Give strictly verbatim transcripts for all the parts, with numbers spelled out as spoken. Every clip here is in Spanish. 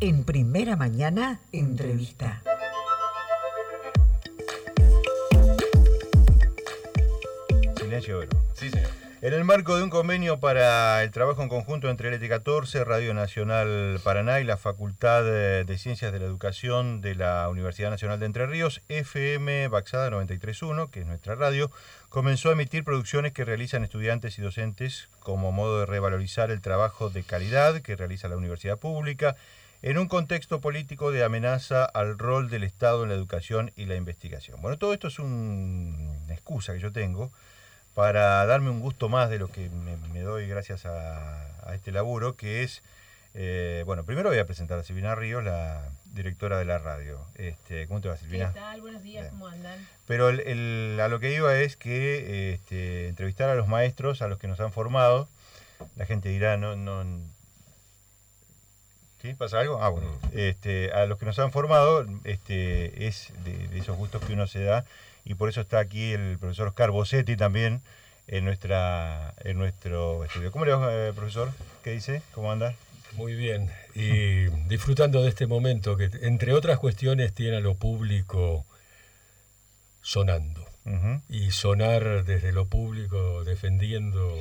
En Primera Mañana, entrevista. Silencio, Vero. Sí, señor. En el marco de un convenio para el trabajo en conjunto entre el E T catorce, Radio Nacional Paraná y la Facultad de Ciencias de la Educación de la Universidad Nacional de Entre Ríos, F M Baxada noventa y tres punto uno, que es nuestra radio, comenzó a emitir producciones que realizan estudiantes y docentes como modo de revalorizar el trabajo de calidad que realiza la universidad pública en un contexto político de amenaza al rol del Estado en la educación y la investigación. Bueno, todo esto es un, una excusa que yo tengo para darme un gusto más de lo que me, me doy gracias a, a este laburo, que es, eh, bueno, primero voy a presentar a Silvina Ríos, la directora de la radio. Este, ¿Cómo te va, Silvina? ¿Qué tal? Buenos días, ¿cómo andan? Pero el, el, a lo que iba es que este, entrevistar a los maestros, a los que nos han formado. La gente dirá, no, no, ¿sí? ¿Pasa algo? Ah, bueno. Este, a los que nos han formado, este, es de, de esos gustos que uno se da. Y por eso está aquí el profesor Oscar Bossetti también en nuestra en nuestro estudio. ¿Cómo le va, eh, profesor? ¿Qué dice? ¿Cómo anda? Muy bien. Y disfrutando de este momento que, entre otras cuestiones, tiene a lo público sonando. Uh-huh. Y sonar desde lo público, defendiendo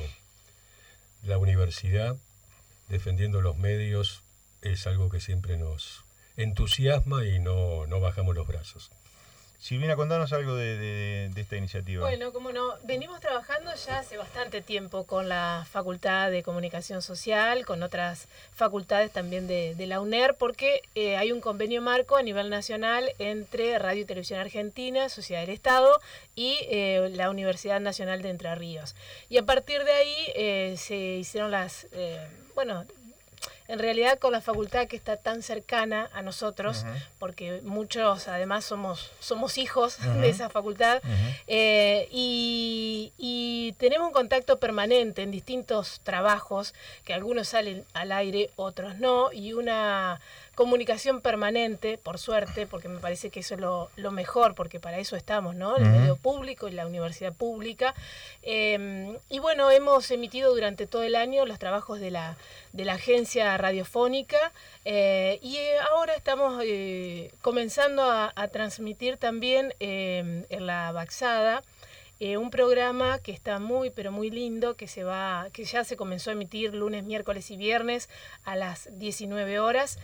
la universidad, defendiendo los medios, es algo que siempre nos entusiasma y no, no bajamos los brazos. Silvina, contanos algo de, de, de esta iniciativa. Bueno, como no, venimos trabajando ya hace bastante tiempo con la Facultad de Comunicación Social, con otras facultades también de, de la U N E R, porque eh, hay un convenio marco a nivel nacional entre Radio y Televisión Argentina, Sociedad del Estado, y eh, la Universidad Nacional de Entre Ríos. Y a partir de ahí eh, se hicieron las, eh, bueno... En realidad con la facultad que está tan cercana a nosotros, uh-huh. porque muchos además somos, somos hijos uh-huh. de esa facultad, uh-huh. eh, y, y tenemos un contacto permanente en distintos trabajos, que algunos salen al aire, otros no, y una comunicación permanente, por suerte, porque me parece que eso es lo, lo mejor, porque para eso estamos, ¿no? El uh-huh. medio público y la universidad pública. Eh, y bueno, hemos emitido durante todo el año los trabajos de la, de la agencia radiofónica eh, y eh, ahora estamos eh, comenzando a, a transmitir también eh, en la Baxada eh, un programa que está muy pero muy lindo, que se va, que ya se comenzó a emitir lunes, miércoles y viernes a las diecinueve horas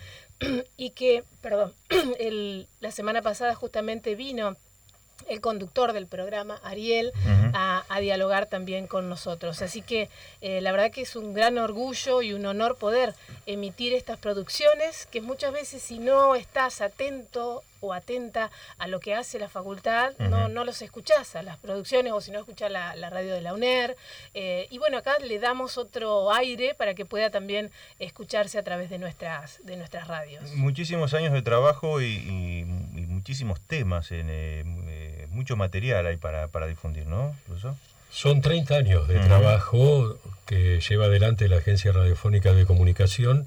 y que, perdón, el, la semana pasada justamente vino el conductor del programa, Ariel, uh-huh. a, a dialogar también con nosotros. Así que eh, la verdad que es un gran orgullo y un honor poder emitir estas producciones, que muchas veces si no estás atento o atenta a lo que hace la facultad, uh-huh. no, no los escuchás a las producciones, o si no escuchás la, la radio de la U N E R. Eh, y bueno, acá le damos otro aire para que pueda también escucharse a través de nuestras, de nuestras radios. Muchísimos años de trabajo y, y, y muchísimos temas, en, eh, mucho material hay para, para difundir, ¿no, profesor? Son treinta años de uh-huh. trabajo que lleva adelante la Agencia Radiofónica de Comunicación,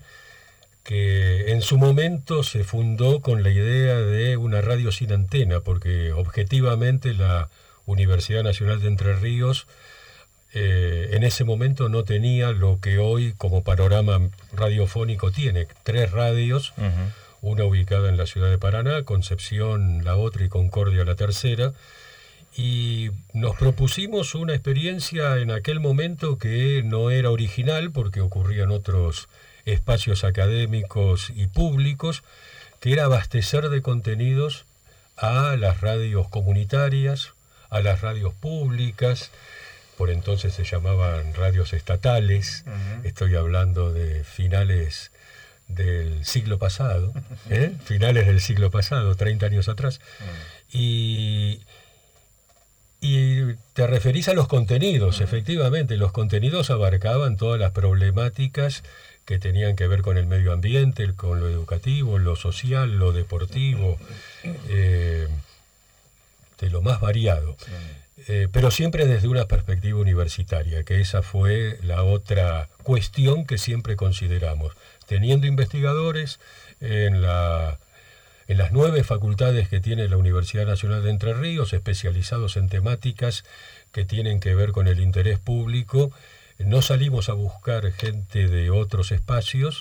que en su momento se fundó con la idea de una radio sin antena, porque objetivamente la Universidad Nacional de Entre Ríos eh, en ese momento no tenía lo que hoy como panorama radiofónico tiene, tres radios, uh-huh. una ubicada en la ciudad de Paraná, Concepción la otra y Concordia la tercera, y nos propusimos una experiencia en aquel momento que no era original porque ocurrían otros espacios académicos y públicos, que era abastecer de contenidos a las radios comunitarias, a las radios públicas, por entonces se llamaban radios estatales, uh-huh. estoy hablando de finales del siglo pasado, ¿eh? finales del siglo pasado, treinta años atrás, uh-huh. y... Y te referís a los contenidos, uh-huh. efectivamente, los contenidos abarcaban todas las problemáticas que tenían que ver con el medio ambiente, con lo educativo, lo social, lo deportivo, eh, de lo más variado. Eh, pero siempre desde una perspectiva universitaria, que esa fue la otra cuestión que siempre consideramos. Teniendo investigadores en la... en las nueve facultades que tiene la Universidad Nacional de Entre Ríos, especializados en temáticas que tienen que ver con el interés público, no salimos a buscar gente de otros espacios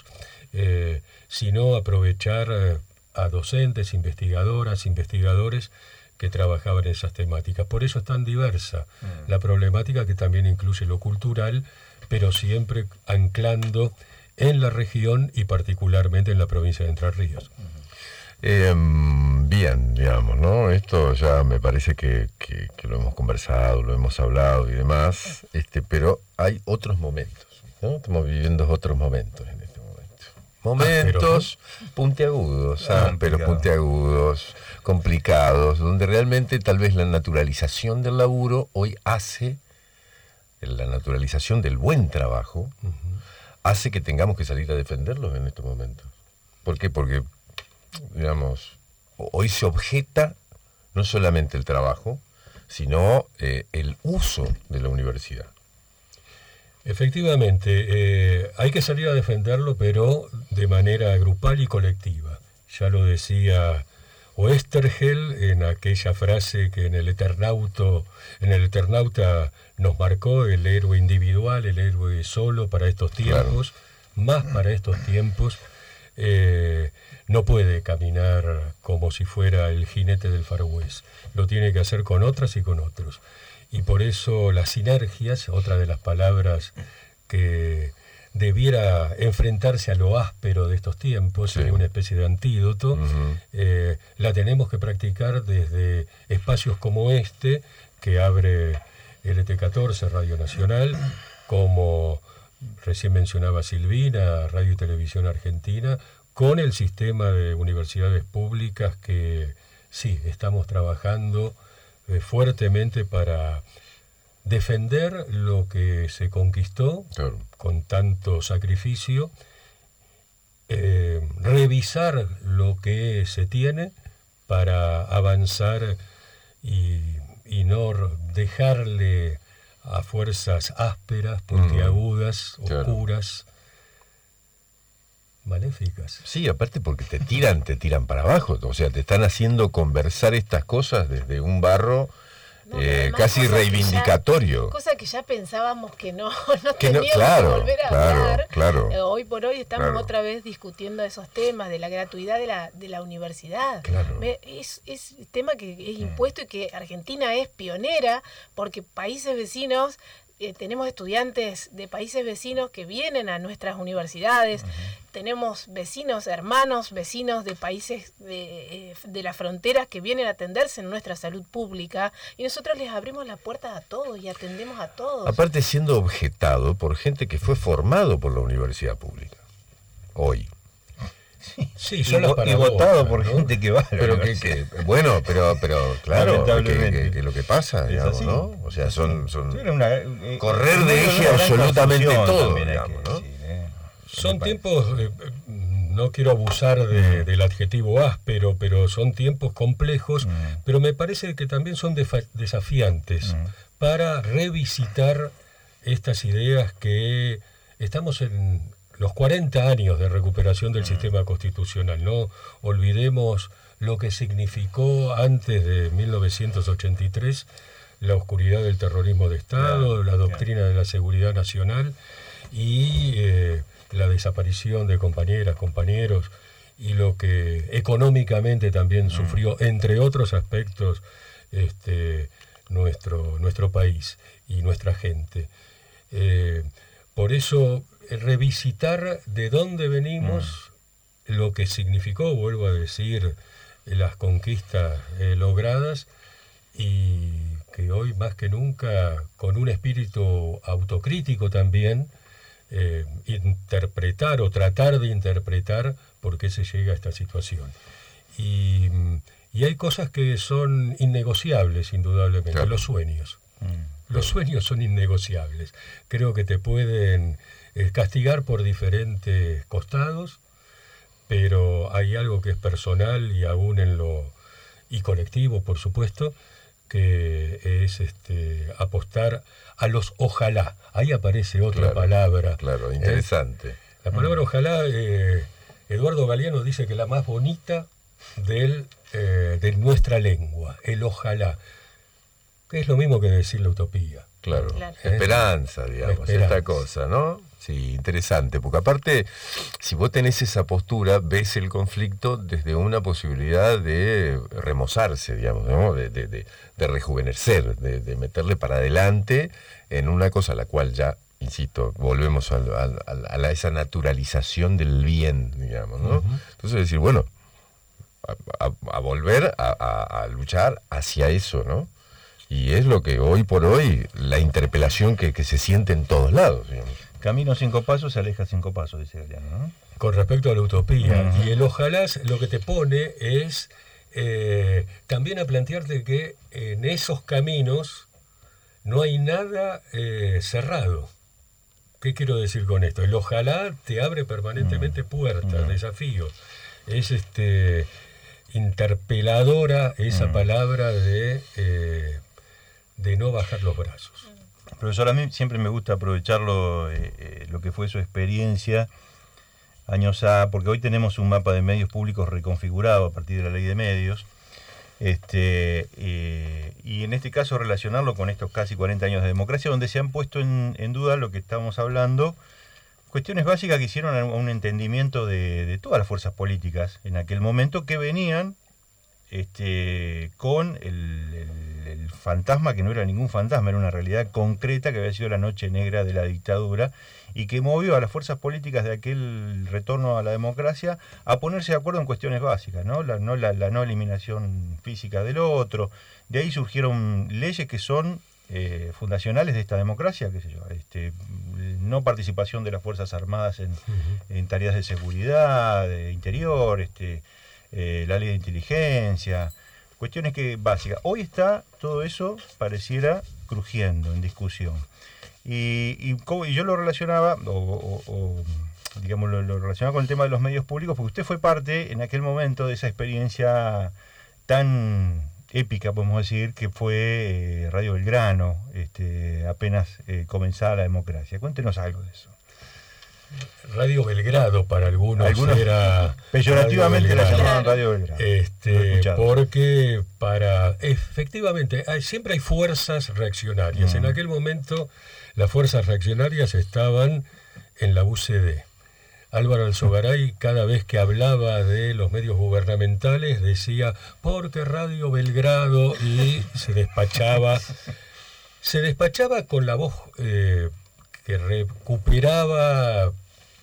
eh, sino aprovechar eh, a docentes, investigadoras, investigadores que trabajaban en esas temáticas. Por eso es tan diversa mm. la problemática, que también incluye lo cultural, pero siempre anclando en la región y particularmente en la provincia de Entre Ríos. Eh, bien, digamos, ¿no? Esto ya me parece que, que, que lo hemos conversado, lo hemos hablado y demás, este, pero hay otros momentos, ¿no? Estamos viviendo otros momentos en este momento. Momentos puntiagudos, ah, pero puntiagudos, complicados, donde realmente tal vez la naturalización del laburo hoy hace, la naturalización del buen trabajo, uh-huh. hace que tengamos que salir a defenderlos en estos momentos. ¿Por qué? Porque, digamos, hoy se objeta no solamente el trabajo, sino eh, el uso de la universidad. Efectivamente, eh, hay que salir a defenderlo, pero de manera grupal y colectiva. Ya lo decía Oesterheld en aquella frase que en el Eternauto, en el Eternauta nos marcó: el héroe individual, el héroe solo para estos tiempos, claro. más para estos tiempos, eh, no puede caminar como si fuera el jinete del Far West. Lo tiene que hacer con otras y con otros. Y por eso las sinergias, otra de las palabras que debiera enfrentarse a lo áspero de estos tiempos, sí. una especie de antídoto, uh-huh. eh, la tenemos que practicar desde espacios como este, que abre L T catorce, Radio Nacional, como recién mencionaba Silvina, Radio y Televisión Argentina, con el sistema de universidades públicas que sí, estamos trabajando eh, fuertemente para defender lo que se conquistó claro. con tanto sacrificio, eh, revisar lo que se tiene para avanzar y, y no dejarle a fuerzas ásperas, puntiagudas, mm, claro. oscuras, maléficas. Sí, aparte porque te tiran, te tiran para abajo, o sea, te están haciendo conversar estas cosas desde un barro no, eh, casi reivindicatorio. Que ya, cosa que ya pensábamos que no, no que teníamos no, claro, que volver a claro, hablar. Claro, eh, hoy por hoy estamos claro. otra vez discutiendo esos temas de la gratuidad de la, de la universidad. Claro. Me, es, es tema que es impuesto y que Argentina es pionera, porque países vecinos... Eh, tenemos estudiantes de países vecinos que vienen a nuestras universidades, uh-huh. tenemos vecinos, hermanos, vecinos de países de, de las fronteras que vienen a atenderse en nuestra salud pública, y nosotros les abrimos la puerta a todos y atendemos a todos. Aparte siendo objetado por gente que fue formado por la universidad pública, hoy. Sí, y, vo- y votado por ¿no? gente que va. Pero que, que, bueno, pero, pero claro, que, que, que lo que pasa, digamos, así, ¿no? O sea, son, son una, eh, correr de eje absolutamente todo, digamos, ¿no? Decir, eh, son tiempos, eh, no quiero abusar de, del adjetivo áspero, pero son tiempos complejos, mm. pero me parece que también son defa- desafiantes mm. para revisitar estas ideas que estamos en los cuarenta años de recuperación del mm. sistema constitucional. No olvidemos lo que significó antes de mil novecientos ochenta y tres la oscuridad del terrorismo de Estado, yeah, la doctrina yeah. de la seguridad nacional y eh, la desaparición de compañeras, compañeros, y lo que económicamente también mm. sufrió, entre otros aspectos, este, nuestro, nuestro país y nuestra gente. Eh, por eso, revisitar de dónde venimos, mm. lo que significó, vuelvo a decir, las conquistas eh, logradas, y que hoy más que nunca, con un espíritu autocrítico también, eh, interpretar o tratar de interpretar por qué se llega a esta situación. Y, y hay cosas que son innegociables, indudablemente, claro. los sueños. Mm. Los sueños son innegociables. Creo que te pueden eh, castigar por diferentes costados, pero hay algo que es personal y aún en lo y colectivo, por supuesto, que es este, apostar a los ojalá. Ahí aparece otra claro, palabra. Claro, interesante. ¿Eh? La palabra mm. ojalá, eh, Eduardo Galeano dice que es la más bonita del, eh, de nuestra lengua, el ojalá, que es lo mismo que decir la utopía. Claro, claro. Esperanza, digamos, esperanza. Esta cosa, ¿no? Sí, interesante, porque aparte, si vos tenés esa postura, ves el conflicto desde una posibilidad de remozarse, digamos, ¿no? de, de, de, de rejuvenecer, de, de meterle para adelante en una cosa a la cual ya, insisto, volvemos a, a, a, a la, esa naturalización del bien, digamos, ¿no? Uh-huh. Entonces decir, bueno, a, a, a volver a, a, a luchar hacia eso, ¿no? Y es lo que hoy por hoy, la interpelación que, que se siente en todos lados, digamos. Camino cinco pasos, se aleja cinco pasos, dice Galeano, ¿no? Con respecto a la utopía. Uh-huh. Y el ojalá lo que te pone es eh, también a plantearte que en esos caminos no hay nada eh, cerrado. ¿Qué quiero decir con esto? El ojalá te abre permanentemente uh-huh. puertas, uh-huh. desafíos. Es este interpeladora esa uh-huh. palabra de, eh, de no bajar los brazos. Profesor, a mí siempre me gusta aprovecharlo, eh, eh, lo que fue su experiencia años A, porque hoy tenemos un mapa de medios públicos reconfigurado a partir de la ley de medios, este, eh, y en este caso relacionarlo con estos casi cuarenta años de democracia, donde se han puesto en, en duda lo que estamos hablando, cuestiones básicas que hicieron a un entendimiento de, de todas las fuerzas políticas en aquel momento, que venían este, con el, el, el fantasma, que no era ningún fantasma, era una realidad concreta que había sido la noche negra de la dictadura y que movió a las fuerzas políticas de aquel retorno a la democracia a ponerse de acuerdo en cuestiones básicas, ¿no? La no, la, la no eliminación física del otro. De ahí surgieron leyes que son eh, fundacionales de esta democracia, qué sé yo, este, no participación de las Fuerzas Armadas en, uh-huh. en tareas de seguridad, de interior, este, eh, la ley de inteligencia, cuestiones que básicas. Hoy está todo eso, pareciera, crujiendo en discusión. Y, y, y yo lo relacionaba, o, o, o digamos, lo, lo relacionaba con el tema de los medios públicos, porque usted fue parte en aquel momento de esa experiencia tan épica, podemos decir, que fue eh, Radio Belgrano, este, apenas eh, comenzada la democracia. Cuéntenos algo de eso. Radio Belgrado para algunos, algunos era peyorativamente la llamaban Radio Belgrado. Este, porque para efectivamente hay, siempre hay fuerzas reaccionarias. Mm. En aquel momento las fuerzas reaccionarias estaban en la U C D. Álvaro Alzogaray, cada vez que hablaba de los medios gubernamentales, decía porque Radio Belgrado, y se despachaba se despachaba con la voz eh, que recuperaba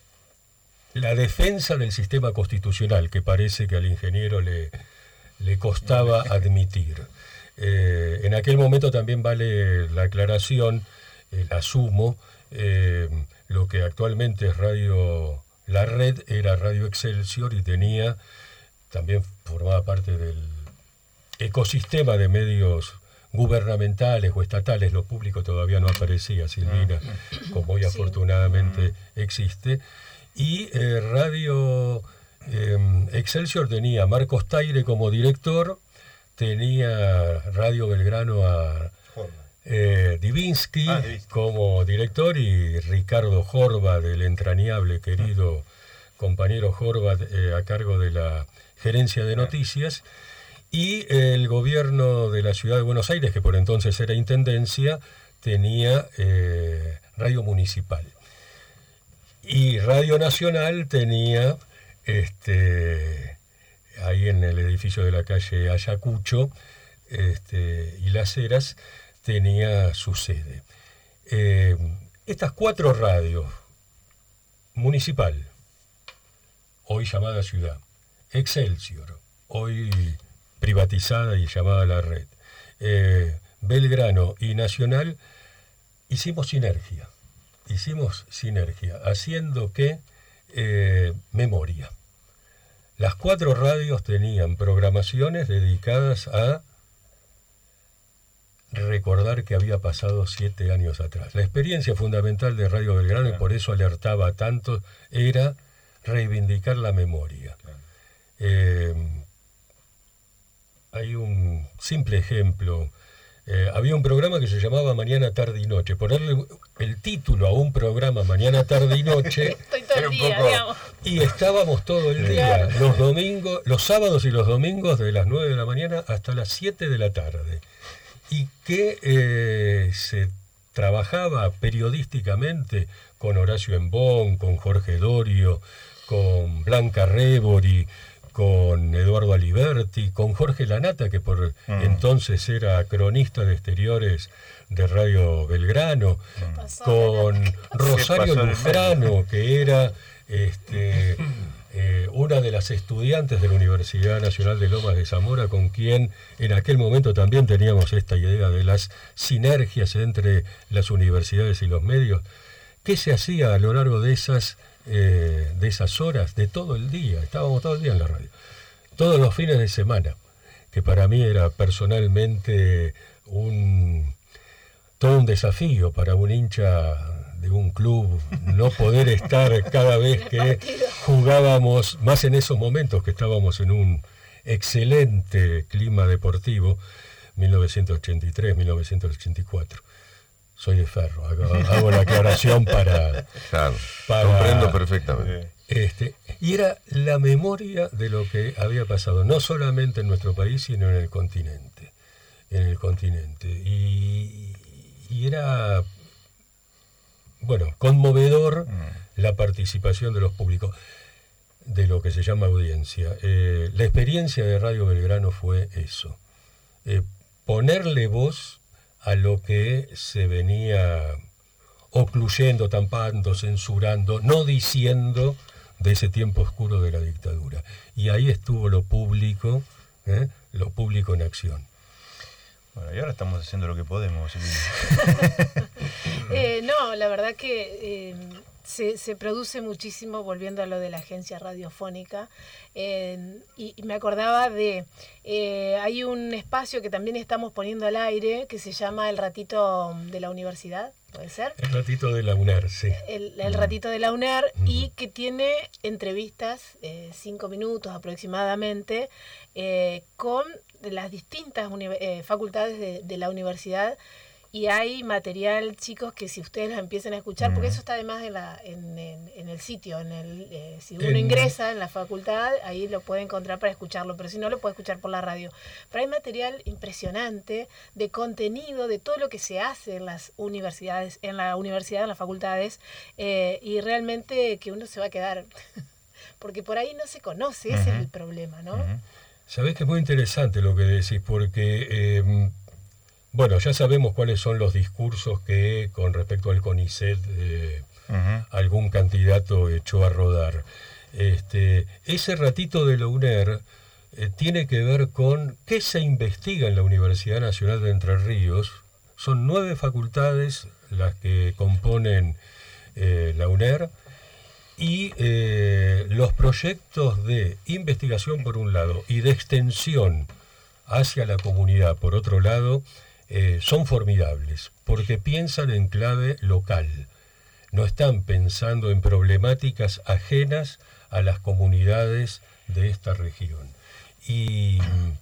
la defensa del sistema constitucional, que parece que al ingeniero le, le costaba admitir. Eh, en aquel momento también vale la aclaración, eh, la asumo, eh, lo que actualmente es Radio La Red era Radio Excelsior y tenía, también formaba parte del ecosistema de medios gubernamentales o estatales. Lo público todavía no aparecía, Silvina, como hoy afortunadamente existe. Y eh, Radio eh, Excelsior tenía a Marcos Taire como director, tenía Radio Belgrano a eh, Divinsky ah, como director y Ricardo Jorba, del entrañable querido compañero Jorba, eh, a cargo de la gerencia de noticias. Y el gobierno de la ciudad de Buenos Aires, que por entonces era intendencia, tenía eh, Radio Municipal. Y Radio Nacional tenía, este, ahí en el edificio de la calle Ayacucho este, y Las Heras, tenía su sede. Eh, estas cuatro radios, Municipal, hoy llamada Ciudad, Excelsior, hoy privatizada y llamada La Red, eh, Belgrano y Nacional, hicimos sinergia. Hicimos sinergia, haciendo que eh, memoria. Las cuatro radios tenían programaciones dedicadas a recordar que había pasado siete años atrás. La experiencia fundamental de Radio Belgrano, claro, y por eso alertaba tanto, era reivindicar la memoria. Claro. Eh, hay un simple ejemplo. Eh, había un programa que se llamaba Mañana, Tarde y Noche. Ponerle el título a un programa Mañana, Tarde y Noche. Estoy todo el día, poco... digamos. Y estábamos todo el día, claro, los domingos, los sábados y los domingos de las nueve de la mañana hasta las siete de la tarde. Y que eh, se trabajaba periodísticamente con Horacio Embón, con Jorge Dorio, con Blanca Rebori, con Eduardo Aliberti, con Jorge Lanata, que por mm. entonces era cronista de exteriores de Radio Belgrano, mm. con Rosario Lufrano, que era este, eh, una de las estudiantes de la Universidad Nacional de Lomas de Zamora, con quien en aquel momento también teníamos esta idea de las sinergias entre las universidades y los medios. ¿Qué se hacía a lo largo de esas Eh, de esas horas, de todo el día? Estábamos todo el día en la radio, todos los fines de semana, que para mí era personalmente un todo un desafío para un hincha de un club no poder estar cada vez que jugábamos, más en esos momentos que estábamos en un excelente clima deportivo, mil novecientos ochenta y tres, mil novecientos ochenta y cuatro. Soy de Ferro, hago, hago la aclaración para... Claro, para comprendo perfectamente. Este, y era la memoria de lo que había pasado, no solamente en nuestro país, sino en el continente. En el continente. Y, y era, bueno, conmovedor mm. la participación de los públicos, de lo que se llama audiencia. Eh, la experiencia de Radio Belgrano fue eso. Eh, ponerle voz a lo que se venía ocluyendo, tampando, censurando, no diciendo de ese tiempo oscuro de la dictadura. Y ahí estuvo lo público, ¿eh? lo público en acción. Bueno, y ahora estamos haciendo lo que podemos. eh, no, la verdad que... Eh, Se, se produce muchísimo, volviendo a lo de la agencia radiofónica, eh, y, y me acordaba de, eh, hay un espacio que también estamos poniendo al aire, que se llama El Ratito de la Universidad, ¿puede ser? El Ratito de la UNER, sí. El, el Ratito de la UNER, mm. y que tiene entrevistas, eh, cinco minutos aproximadamente, eh, con las distintas uni- eh, facultades de, de la universidad. Y hay material, chicos, que si ustedes lo empiezan a escuchar, mm. porque eso está además en, la, en, en, en el sitio, en el, eh, si uno en... ingresa en la facultad, ahí lo puede encontrar para escucharlo, pero si no, lo puede escuchar por la radio. Pero hay material impresionante de contenido, de todo lo que se hace en las universidades, en la universidad, en las facultades, eh, y realmente que uno se va a quedar, porque por ahí no se conoce, ese uh-huh. es el problema, ¿no? Uh-huh. Sabés que es muy interesante lo que decís, porque... Eh, Bueno, ya sabemos cuáles son los discursos que con respecto al CONICET eh, uh-huh. algún candidato echó a rodar. Este, ese ratito de la UNER eh, tiene que ver con qué se investiga en la Universidad Nacional de Entre Ríos. Son nueve facultades las que componen eh, la UNER y eh, los proyectos de investigación por un lado y de extensión hacia la comunidad por otro lado, Eh, son formidables, porque piensan en clave local, no están pensando en problemáticas ajenas a las comunidades de esta región. Y,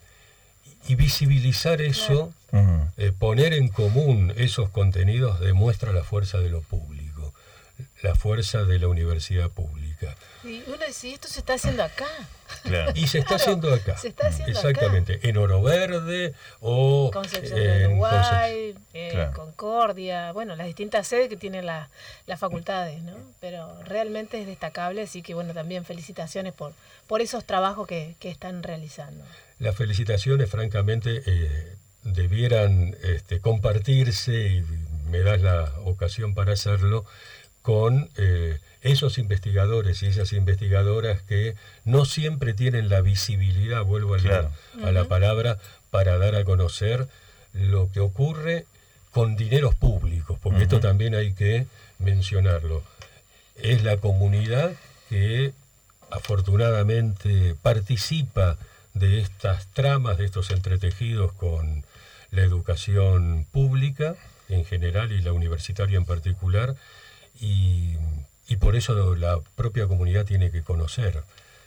y visibilizar eso, claro. eh, poner en común esos contenidos demuestra la fuerza de lo público, la fuerza de la universidad pública. Y uno dice, esto se está haciendo acá. Claro. Y se está claro, haciendo acá. Se está haciendo exactamente, acá. En Oro Verde o Concepción en de Uruguay, Conce... eh, claro. Concordia, bueno, las distintas sedes que tienen la, las facultades, ¿no? Pero realmente es destacable, así que bueno, también felicitaciones por, por esos trabajos que, que están realizando. Las felicitaciones, francamente, eh, debieran este, compartirse, y me das la ocasión para hacerlo, con eh, esos investigadores y esas investigadoras que no siempre tienen la visibilidad, vuelvo a, claro. la, a la palabra, para dar a conocer lo que ocurre con dineros públicos, porque uh-huh. esto también hay que mencionarlo. Es la comunidad que afortunadamente participa de estas tramas, de estos entretejidos con la educación pública en general y la universitaria en particular, y, y por eso la propia comunidad tiene que conocer,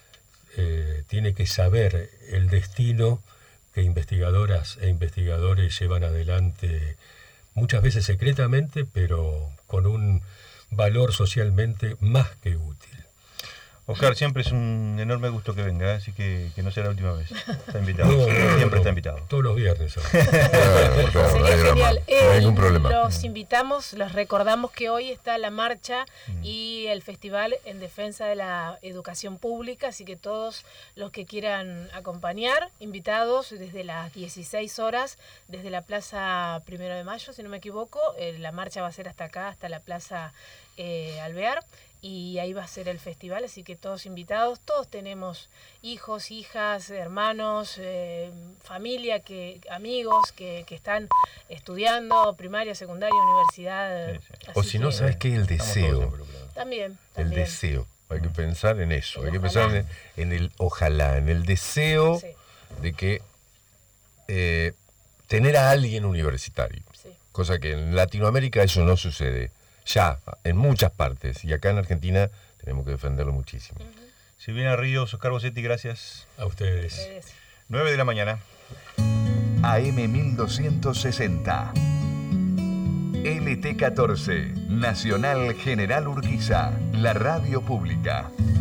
eh, tiene que saber el destino que investigadoras e investigadores llevan adelante, muchas veces secretamente, pero con un valor socialmente más que útil. Oscar, siempre es un enorme gusto que venga, así que, que no sea la última vez. Está invitado. No, no, siempre no, está invitado. Todos los viernes. Claro, claro, no hay Sería drama, genial. no hay Eh, ningún problema. Los invitamos, los recordamos que hoy está la marcha y el festival en defensa de la educación pública, así que todos los que quieran acompañar, invitados desde las dieciséis horas, desde la Plaza Primero de Mayo, si no me equivoco, eh, la marcha va a ser hasta acá, hasta la Plaza eh, Alvear. Y ahí va a ser el festival, así que todos invitados, todos tenemos hijos, hijas, hermanos, eh, familia, que amigos que, que están estudiando primaria, secundaria, universidad. Sí, sí. O si no, ¿sabes qué? El Estamos todos deseo. involucrados. También, El también. deseo. Hay que pensar en eso. El Hay que ojalá. pensar en, en el ojalá, en el deseo Sí, de que eh, tener a alguien universitario. sí. Cosa que en Latinoamérica eso no sucede. Ya, en muchas partes. Y acá en Argentina tenemos que defenderlo muchísimo. Si viene a Ríos, Oscar Bossetti, gracias. A ustedes. Ustedes. nueve de la mañana. A M mil doscientos sesenta. L T catorce. Nacional General Urquiza. La radio pública.